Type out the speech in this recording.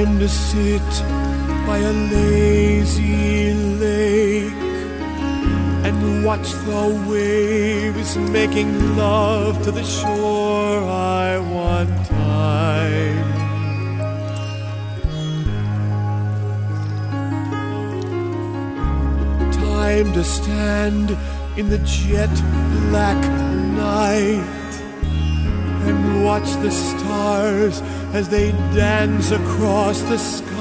Time to sit by a lazy lake and watch the waves making love to the shore. I want time. Time to stand in the jet black night and watch the stars as they dance across the sky.